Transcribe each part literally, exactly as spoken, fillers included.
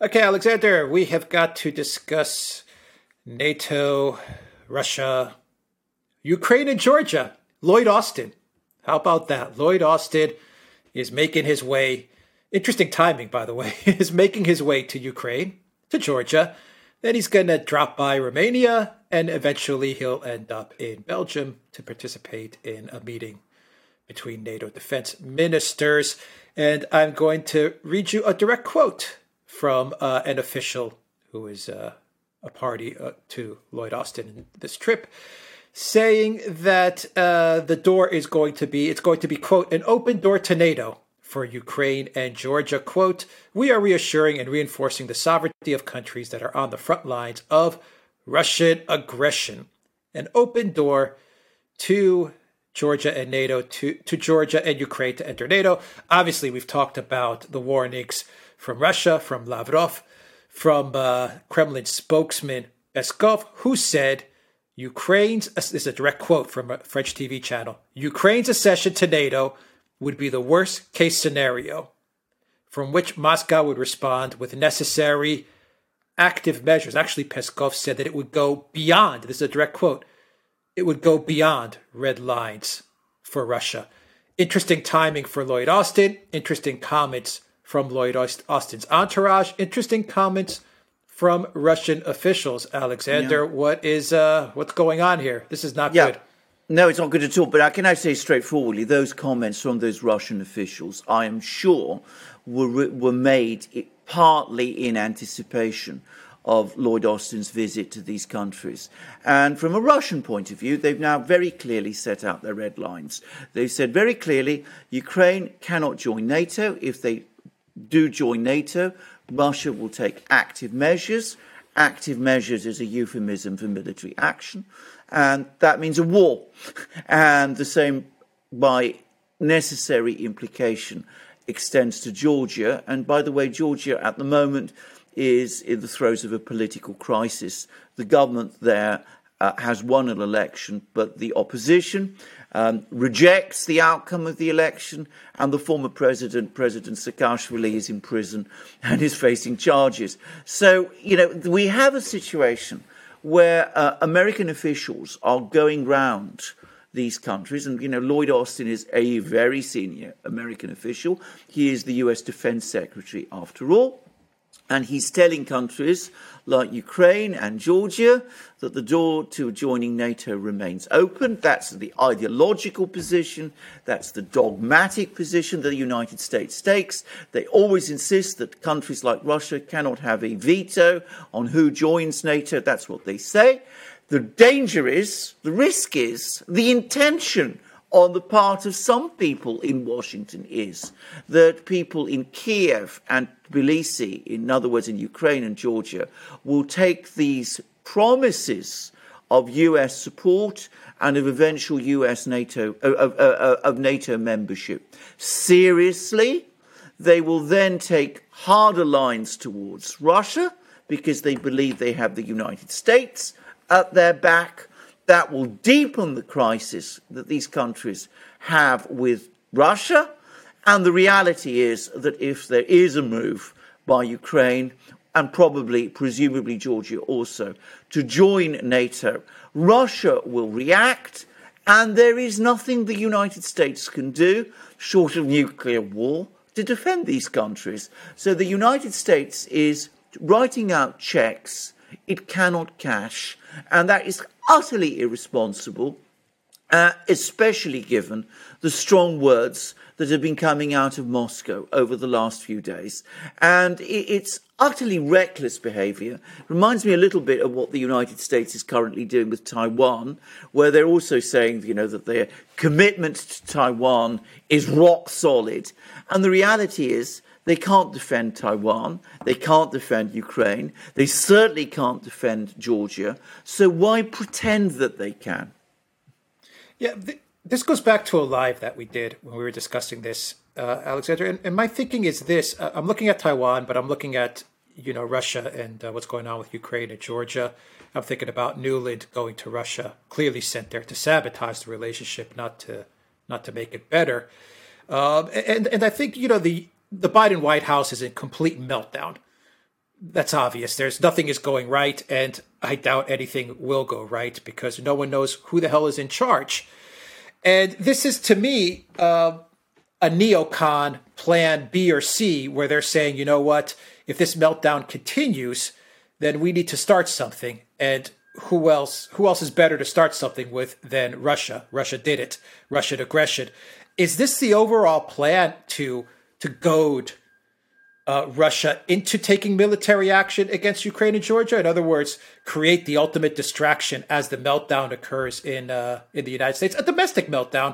Okay, Alexander, we have got to discuss NATO, Russia, Ukraine, and Georgia. Lloyd Austin. How about that? Lloyd Austin is making his way, interesting timing, by the way, is making his way to Ukraine, to Georgia. Then he's going to drop by Romania, and eventually he'll end up in Belgium to participate in a meeting between NATO defense ministers. And I'm going to read you a direct quote from uh, an official who is uh, a party uh, to Lloyd Austin in this trip, saying that uh, the door is going to be, it's going to be, quote, an open door to NATO for Ukraine and Georgia. Quote, we are reassuring and reinforcing the sovereignty of countries that are on the front lines of Russian aggression. An open door to Georgia and NATO, to, to Georgia and Ukraine to enter NATO. Obviously, we've talked about the warnings from Russia, from Lavrov, from uh, Kremlin spokesman Peskov, who said, Ukraine's, this is a direct quote from a French T V channel, Ukraine's accession to NATO would be the worst case scenario from which Moscow would respond with necessary active measures. Actually, Peskov said that it would go beyond, this is a direct quote, it would go beyond red lines for Russia. Interesting timing for Lloyd Austin, interesting comments from Lloyd Austin's entourage, interesting comments from Russian officials. Alexander, yeah. what is uh, what's going on here? This is not yeah. good. No, it's not good at all. But I can I say straightforwardly, those comments from those Russian officials, I am sure, were were made partly in anticipation of Lloyd Austin's visit to these countries. And from a Russian point of view, they've now very clearly set out their red lines. They've said very clearly, Ukraine cannot join NATO. If they do join NATO, Russia will take active measures. Active measures is a euphemism for military action. And that means a war. And the same, by necessary implication, extends to Georgia. And by the way, Georgia at the moment is in the throes of a political crisis. The government there uh, has won an election, but the opposition um, rejects the outcome of the election, and the former president, President Saakashvili, is in prison and is facing charges. So, you know, we have a situation where uh, American officials are going round these countries. And, you know, Lloyd Austin is a very senior American official. He is the U S Defense Secretary, after all. And he's telling countries like Ukraine and Georgia that the door to joining NATO remains open. That's the ideological position. That's the dogmatic position that the United States takes. They always insist that countries like Russia cannot have a veto on who joins NATO. That's what they say. The danger is, the risk is, the intention on the part of some people in Washington is that people in Kiev and Tbilisi, in other words, in Ukraine and Georgia, will take these promises of U S support and of eventual U S NATO of, of, of NATO membership seriously. They will then take harder lines towards Russia because they believe they have the United States at their back. That will deepen the crisis that these countries have with Russia. And the reality is that if there is a move by Ukraine, and probably, presumably Georgia also, to join NATO, Russia will react, and there is nothing the United States can do, short of nuclear war, to defend these countries. So the United States is writing out checks it cannot cash, and that is utterly irresponsible, uh, especially given the strong words that have been coming out of Moscow over the last few days. And it's utterly reckless behaviour. Reminds me a little bit of what the United States is currently doing with Taiwan, where they're also saying, you know, that their commitment to Taiwan is rock solid. And the reality is they can't defend Taiwan. They can't defend Ukraine. They certainly can't defend Georgia. So why pretend that they can? Yeah, th- this goes back to a live that we did when we were discussing this, uh, Alexander. And, and my thinking is this. Uh, I'm looking at Taiwan, but I'm looking at, you know, Russia and uh, what's going on with Ukraine and Georgia. I'm thinking about Newland going to Russia, clearly sent there to sabotage the relationship, not to not to make it better. Um, and, and I think, you know, the... The Biden White House is in complete meltdown. that's obvious. There's nothing is going right, and I doubt anything will go right because no one knows who the hell is in charge. And this is, to me, uh, a neocon plan B or C, where they're saying, you know what, if this meltdown continues, then we need to start something. And who else who else is better to start something with than Russia? Russia did it. Russian aggression. Is this the overall plan to to goad uh, Russia into taking military action against Ukraine and Georgia? In other words, create the ultimate distraction as the meltdown occurs in uh, in the United States, a domestic meltdown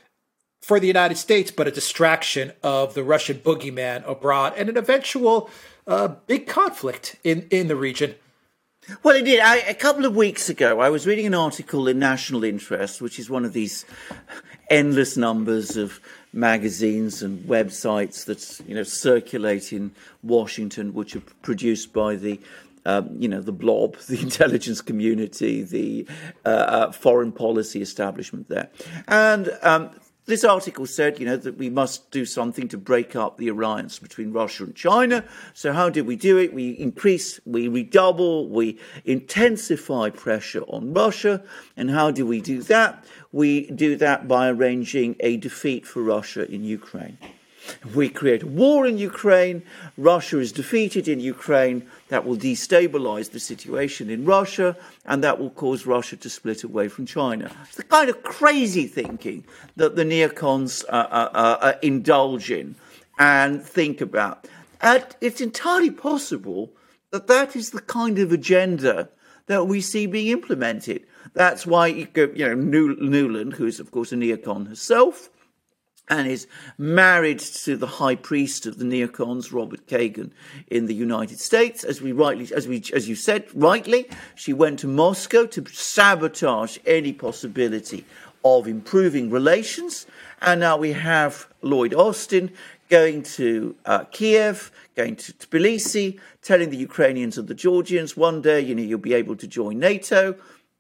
for the United States, but a distraction of the Russian boogeyman abroad and an eventual uh, big conflict in, in the region. Well, indeed. I, a couple of weeks ago, I was reading an article in National Interest, which is one of these endless numbers of magazines and websites that, you know, circulate in Washington, which are produced by the, um, you know, the blob, the intelligence community, the uh, uh, foreign policy establishment there. And um, this article said, you know, that we must do something to break up the alliance between Russia and China. So how did we do it? We increase, we redouble, we intensify pressure on Russia. And how do we do that? We do that by arranging a defeat for Russia in Ukraine. We create a war in Ukraine. Russia is defeated in Ukraine. That will destabilize the situation in Russia, and that will cause Russia to split away from China. It's the kind of crazy thinking that the neocons uh, uh, uh, indulge in and think about. And it's entirely possible that that is the kind of agenda that we see being implemented. That's why, you know, Nuland, who's, of course, a neocon herself, and is married to the high priest of the neocons, Robert Kagan, in the United States. As we rightly, as we, as you said rightly, she went to Moscow to sabotage any possibility of improving relations. And now we have Lloyd Austin going to uh, Kiev, going to Tbilisi, telling the Ukrainians and the Georgians, one day, you know, you'll be able to join NATO.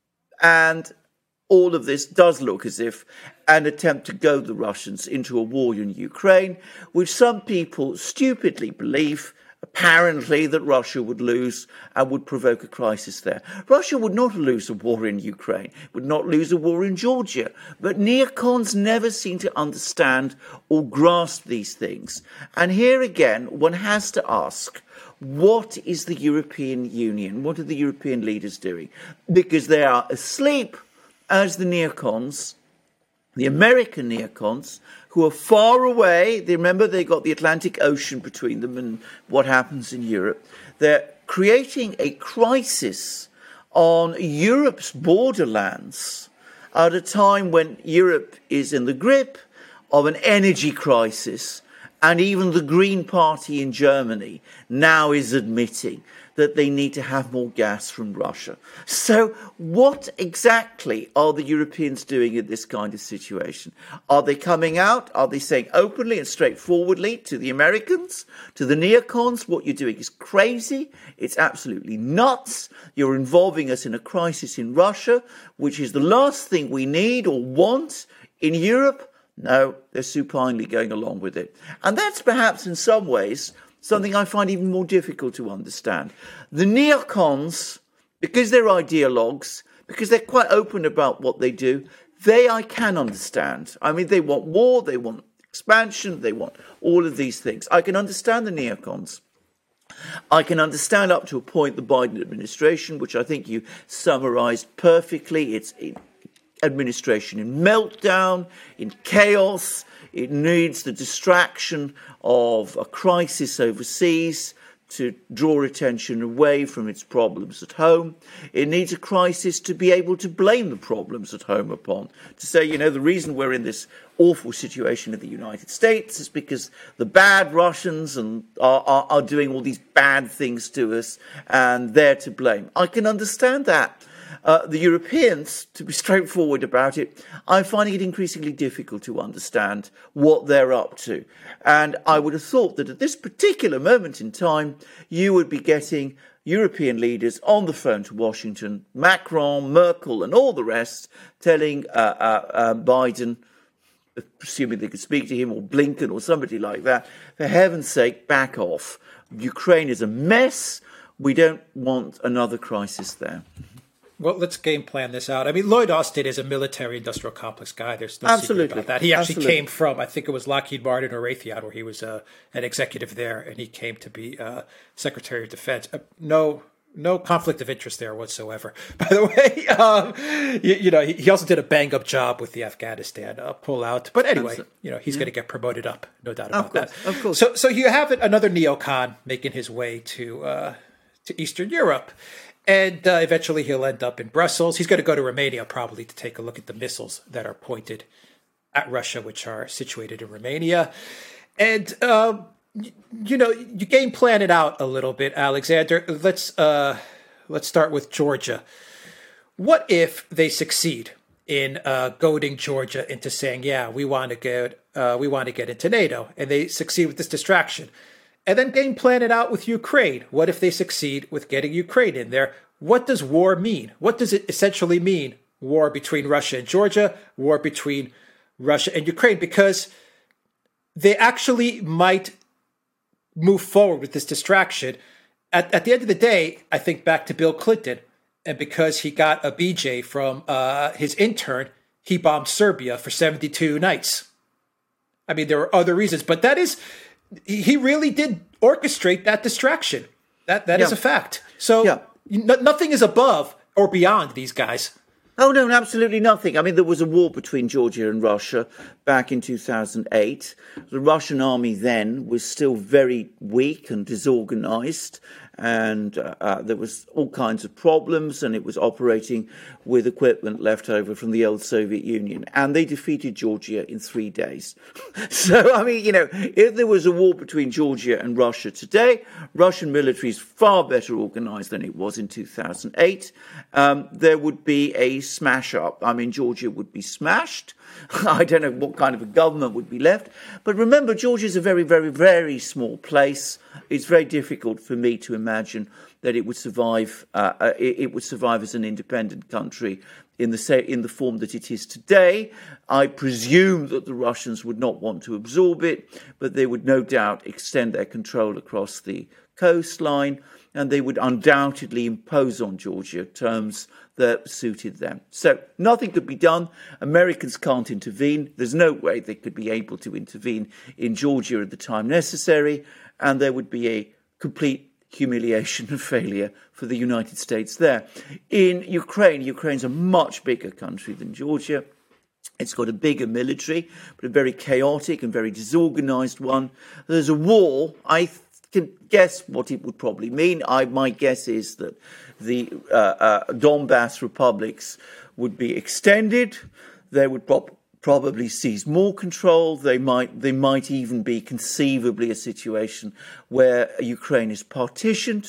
And all of this does look as if an attempt to goad the Russians into a war in Ukraine, which some people stupidly believe, apparently, that Russia would lose and would provoke a crisis there. Russia would not lose a war in Ukraine, would not lose a war in Georgia. But neocons never seem to understand or grasp these things. And here again, one has to ask, what is the European Union? What are the European leaders doing? Because they are asleep as the neocons, the American neocons, who are far away. They remember they got the Atlantic Ocean between them and what happens in Europe. They're creating a crisis on Europe's borderlands at a time when Europe is in the grip of an energy crisis, and even the Green Party in Germany now is admitting that they need to have more gas from Russia. So what exactly are the Europeans doing in this kind of situation? Are they coming out? Are they saying openly and straightforwardly to the Americans, to the neocons, what you're doing is crazy, it's absolutely nuts, you're involving us in a crisis in Russia, which is the last thing we need or want in Europe? No, they're supinely going along with it. And that's perhaps in some ways something I find even more difficult to understand. The neocons, because they're ideologues, because they're quite open about what they do, they I can understand. I mean, they want war, they want expansion, they want all of these things. I can understand the neocons. I can understand up to a point the Biden administration, which I think you summarized perfectly. It's administration in meltdown, in chaos. It needs the distraction of a crisis overseas to draw attention away from its problems at home. It needs a crisis to be able to blame the problems at home upon. To say, you know, the reason we're in this awful situation in the United States is because the bad Russians and are, are, are doing all these bad things to us, and they're to blame. I can understand that. Uh, the Europeans, to be straightforward about it, I'm finding it increasingly difficult to understand what they're up to. And I would have thought that at this particular moment in time, you would be getting European leaders on the phone to Washington, Macron, Merkel, and all the rest, telling uh, uh, uh, Biden, assuming they could speak to him, or Blinken, or somebody like that, for heaven's sake, back off. Ukraine is a mess. We don't want another crisis there. Well, let's game plan this out. I mean, Lloyd Austin is a military-industrial complex guy. There's no Absolutely. secret about that. He actually Absolutely. came from, I think it was Lockheed Martin or Raytheon, where he was uh, an executive there, and he came to be uh, Secretary of Defense. Uh, no, no conflict of interest there whatsoever. By the way, um, you, you know, he, he also did a bang-up job with the Afghanistan uh, pullout. But anyway, Absolutely. you know, he's yeah. going to get promoted up, no doubt Of about course, that. of course. So, so you have another neocon making his way to uh, to Eastern Europe. And uh, eventually he'll end up in Brussels. He's going to go to Romania probably to take a look at the missiles that are pointed at Russia, which are situated in Romania. And, uh, you, you know, you game plan it out a little bit, Alexander. Let's uh, let's start with Georgia. What if they succeed in uh, goading Georgia into saying, yeah, we want to get uh, we want to get into NATO, and they succeed with this distraction? And then game plan it out with Ukraine. What if they succeed with getting Ukraine in there? What does war mean? What does it essentially mean? War between Russia and Georgia, war between Russia and Ukraine, because they actually might move forward with this distraction. At, at the end of the day, I think back to Bill Clinton, and because he got a B J from uh, his intern, he bombed Serbia for seventy-two nights. I mean, there were other reasons, but that is... He really did orchestrate that distraction. That that yeah. is a fact. So yeah. no, nothing is above or beyond these guys. Oh, no, absolutely nothing. I mean, there was a war between Georgia and Russia back in two thousand eight. The Russian army then was still very weak and disorganized, and uh, uh, there was all kinds of problems, and it was operating with equipment left over from the old Soviet Union. And they defeated Georgia in three days. So, I mean, you know, if there was a war between Georgia and Russia today, Russian military is far better organized than it was in two thousand eight. Um, there would be a smash up. I mean, Georgia would be smashed. I don't know what kind of a government would be left. But remember, Georgia is a very, very, very small place. It's very difficult for me to imagine that it would survive. Uh, it, it would survive as an independent country in the say, in the form that it is today. I presume that the Russians would not want to absorb it, but they would no doubt extend their control across the coastline, and they would undoubtedly impose on Georgia terms that suited them. So nothing could be done. Americans can't intervene. There's no way they could be able to intervene in Georgia at the time necessary, and there would be a complete humiliation and failure for the United States there. In Ukraine, Ukraine's a much bigger country than Georgia. It's got a bigger military, but a very chaotic and very disorganized one. There's a war. I th- can guess what it would probably mean. I, my guess is that the uh, uh, Donbass republics would be extended. They would pro- probably seize more control. They might, they might even be conceivably a situation where Ukraine is partitioned.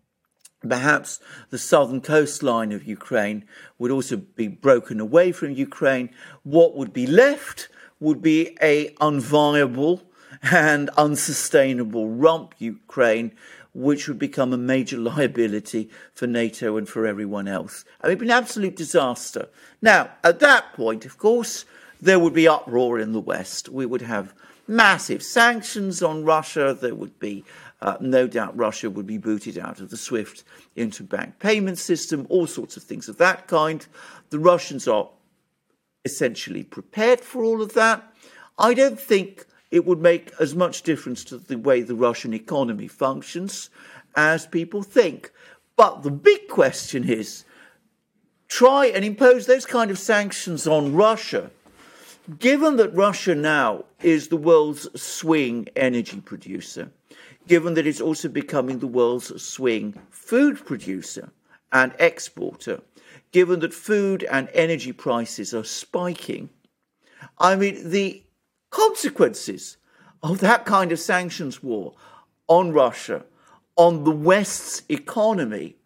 Perhaps the southern coastline of Ukraine would also be broken away from Ukraine. What would be left would be a unviable and unsustainable rump Ukraine, which would become a major liability for NATO and for everyone else. I mean, it'd be an absolute disaster. Now, at that point, of course, there would be uproar in the West. We would have massive sanctions on Russia. There would be, uh, no doubt, Russia would be booted out of the SWIFT interbank payment system, all sorts of things of that kind. The Russians are essentially prepared for all of that. I don't think it would make as much difference to the way the Russian economy functions as people think. But the big question is, try and impose those kind of sanctions on Russia, given that Russia now is the world's swing energy producer, given that it's also becoming the world's swing food producer and exporter, given that food and energy prices are spiking. I mean, the consequences of that kind of sanctions war on Russia, on the West's economy,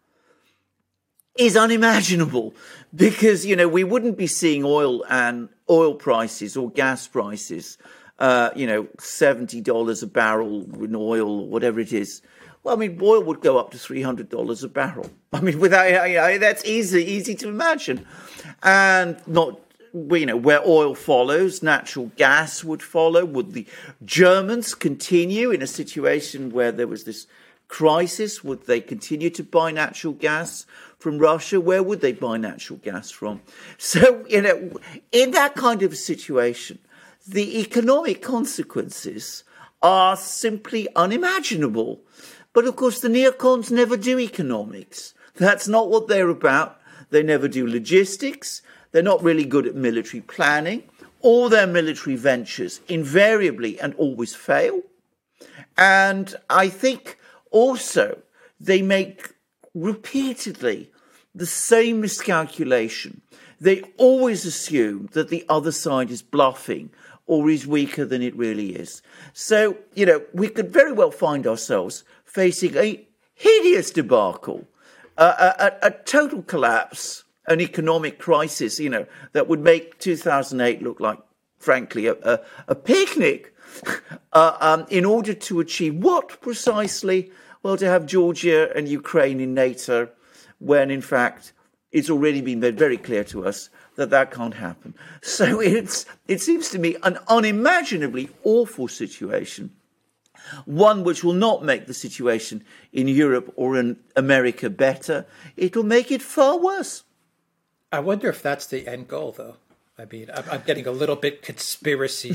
is unimaginable, because, you know, we wouldn't be seeing oil and oil prices or gas prices, uh, you know, seventy dollars a barrel in oil or whatever it is. Well, I mean, oil would go up to three hundred dollars a barrel. I mean, without, you know, that's easy, easy to imagine. And not, you know, where oil follows, natural gas would follow. Would the Germans continue in a situation where there was this crisis? Would they continue to buy natural gas from Russia? Where would they buy natural gas from? So, you know, in that kind of situation, the economic consequences are simply unimaginable. But of course, the neocons never do economics. That's not what they're about. They never do logistics. They're not really good at military planning. All their military ventures invariably and always fail. And I think also they make repeatedly the same miscalculation. They always assume that the other side is bluffing or is weaker than it really is. So, you know, we could very well find ourselves facing a hideous debacle, uh, a, a total collapse, an economic crisis, you know, that would make two thousand eight look like, frankly, a, a, a picnic uh, um, in order to achieve what precisely? Well, to have Georgia and Ukraine in NATO, when in fact it's already been made very clear to us that that can't happen. So it's it seems to me an unimaginably awful situation, one which will not make the situation in Europe or in America better. It'll make it far worse. I wonder if that's the end goal, though. I mean, I'm, I'm getting a little bit conspiracy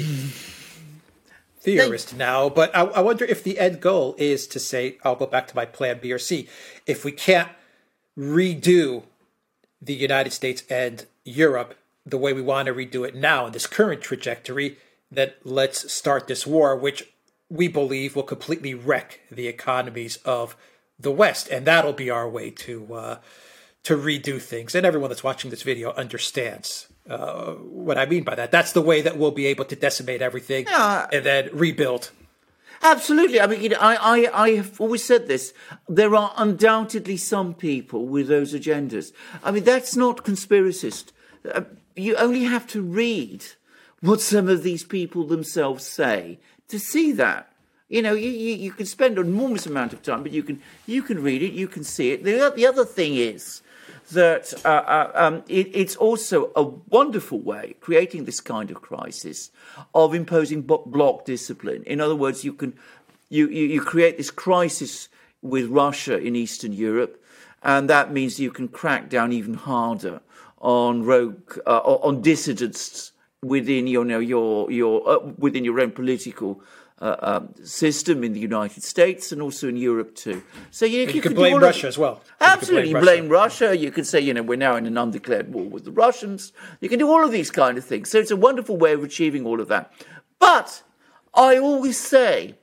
theorist now, but I, I wonder if the end goal is to say, I'll go back to my plan B or C. If we can't redo the United States and Europe the way we want to redo it now in this current trajectory, then let's start this war, which we believe will completely wreck the economies of the West. And that'll be our way to uh, to redo things. And everyone that's watching this video understands uh, what I mean by that. That's the way that we'll be able to decimate everything yeah. and then rebuild. Absolutely. I mean, you know, I, I, I have always said this. There are undoubtedly some people with those agendas. I mean, that's not conspiracist. Uh, you only have to read what some of these people themselves say to see that. You know, you, you, you can spend an enormous amount of time, but you can you can read it, you can see it. The, the other thing is that uh, uh, um, it, it's also a wonderful way, creating this kind of crisis, of imposing bloc discipline. In other words, you can you, you, you create this crisis with Russia in Eastern Europe, and that means you can crack down even harder on rogue uh, on dissidents within you know your your uh, within your own political uh, um, system in the United States and also in Europe too. So you, you, you can blame Russia of, as well. Absolutely, you blame, blame Russia. Russia. You can say you know we're now in an undeclared war with the Russians. You can do all of these kind of things. So it's a wonderful way of achieving all of that. But I always say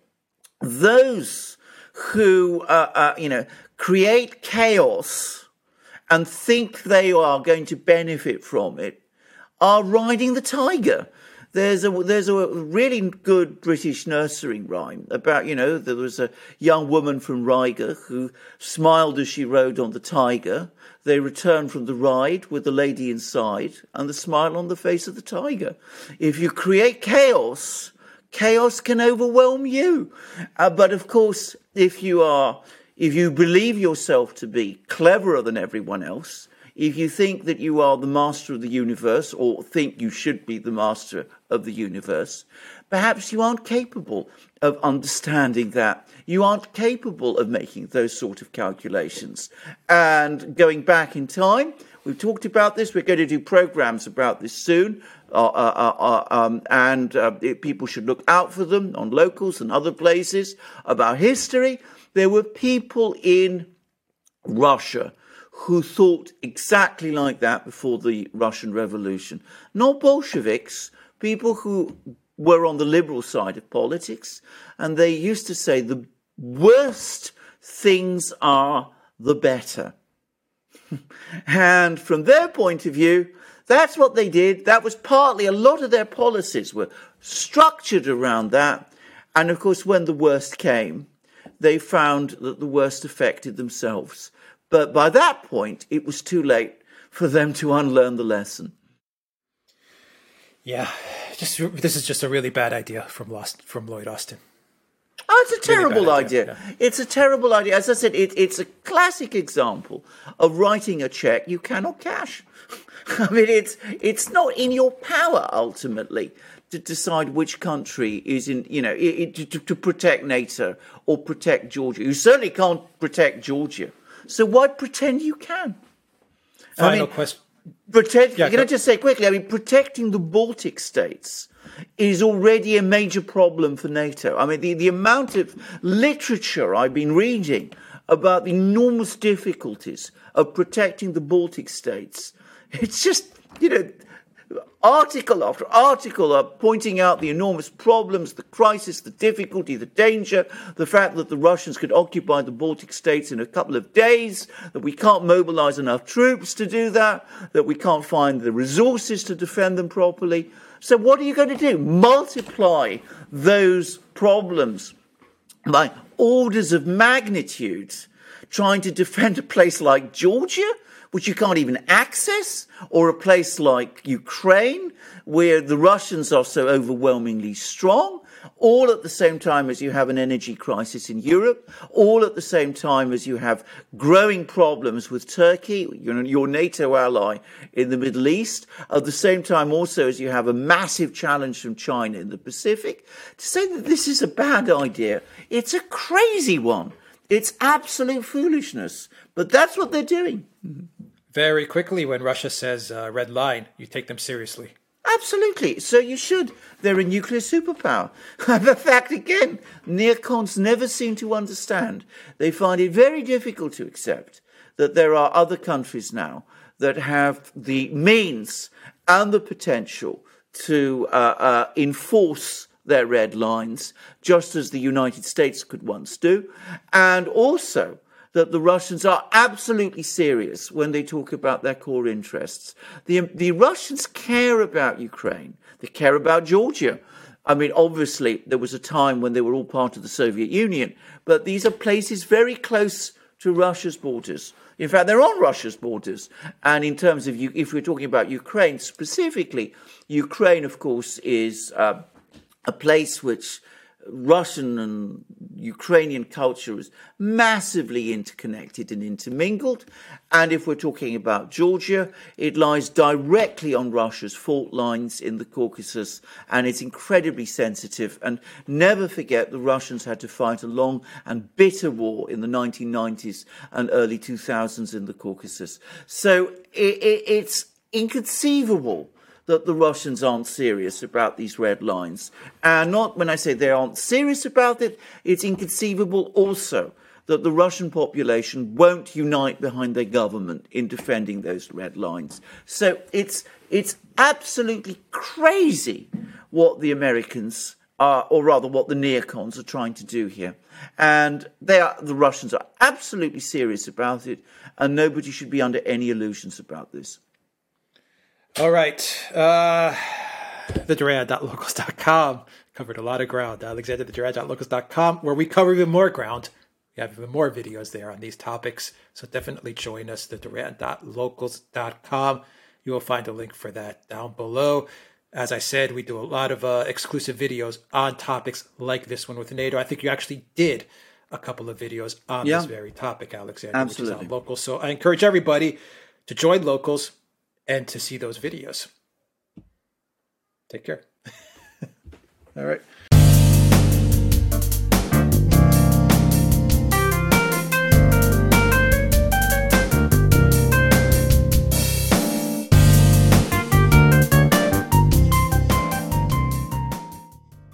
those who uh, uh, you know create chaos and think they are going to benefit from it are riding the tiger. There's a there's a really good British nursery rhyme about, you know, there was a young woman from Riga who smiled as she rode on the tiger. They returned from the ride with the lady inside and the smile on the face of the tiger. If you create chaos, chaos can overwhelm you. Uh, but of course, if you are, if you believe yourself to be cleverer than everyone else, if you think that you are the master of the universe or think you should be the master of the universe, perhaps you aren't capable of understanding that. You aren't capable of making those sort of calculations. And going back in time, we've talked about this. We're going to do programs about this soon. Uh, uh, uh, um, and uh, people should look out for them on Locals and other places about history. There were people in Russia who thought exactly like that before the Russian Revolution. Not Bolsheviks, people who were on the liberal side of politics, and they used to say the worst things are, the better. And from their point of view, that's what they did. That was partly, a lot of their policies were structured around that. And of course, when the worst came, they found that the worst affected themselves. But by that point, it was too late for them to unlearn the lesson. Yeah, just this is just a really bad idea from Lost, from Lloyd Austin. Oh, it's a terrible really idea. idea. Yeah. It's a terrible idea. As I said, it, it's a classic example of writing a check you cannot cash. I mean, it's it's not in your power, ultimately, to decide which country is in, you know, it, it, to, to protect NATO or protect Georgia. You certainly can't protect Georgia. So why pretend you can? Final I mean, question. Protect, yeah, can I just say quickly, I mean, protecting the Baltic states is already a major problem for NATO. I mean, the, the amount of literature I've been reading about the enormous difficulties of protecting the Baltic states, it's just, you know, article after article are pointing out the enormous problems, the crisis, the difficulty, the danger, the fact that the Russians could occupy the Baltic states in a couple of days, that we can't mobilize enough troops to do that, that we can't find the resources to defend them properly. So what are you going to do? Multiply those problems by orders of magnitude, trying to defend a place like Georgia, which you can't even access, or a place like Ukraine, where the Russians are so overwhelmingly strong, all at the same time as you have an energy crisis in Europe, all at the same time as you have growing problems with Turkey, your NATO ally in the Middle East, at the same time also as you have a massive challenge from China in the Pacific. To say that this is a bad idea, it's a crazy one. It's absolute foolishness. But that's what they're doing. Very quickly, when Russia says uh, red line, you take them seriously. Absolutely. So you should. They're a nuclear superpower. The fact, again, neocons never seem to understand. They find it very difficult to accept that there are other countries now that have the means and the potential to uh, uh, enforce their red lines, just as the United States could once do, and also that the Russians are absolutely serious when they talk about their core interests. The, the Russians care about Ukraine. They care about Georgia. I mean, obviously, there was a time when they were all part of the Soviet Union, but these are places very close to Russia's borders. In fact, they're on Russia's borders. And in terms of, if we're talking about Ukraine specifically, Ukraine, of course, is uh, a place which Russian and Ukrainian culture is massively interconnected and intermingled. And if we're talking about Georgia, it lies directly on Russia's fault lines in the Caucasus, and it's incredibly sensitive. And never forget the Russians had to fight a long and bitter war in the nineteen nineties and early two thousands in the Caucasus. So it, it, it's inconceivable that the Russians aren't serious about these red lines. And not when I say they aren't serious about it, it's inconceivable also that the Russian population won't unite behind their government in defending those red lines. So it's it's absolutely crazy what the Americans are, or rather what the neocons are trying to do here. And they are, the Russians are absolutely serious about it, and nobody should be under any illusions about this. All right. Uh, the Duran dot locals dot com covered a lot of ground. Alexander, the Duran dot locals dot com, where we cover even more ground. We have even more videos there on these topics. So definitely join us, the Duran dot locals dot com. You will find a link for that down below. As I said, we do a lot of uh, exclusive videos on topics like this one with NATO. I think you actually did a couple of videos on yeah. this very topic, Alexander, Absolutely. which is on Locals. So I encourage everybody to join Locals and to see those videos. Take care. All right.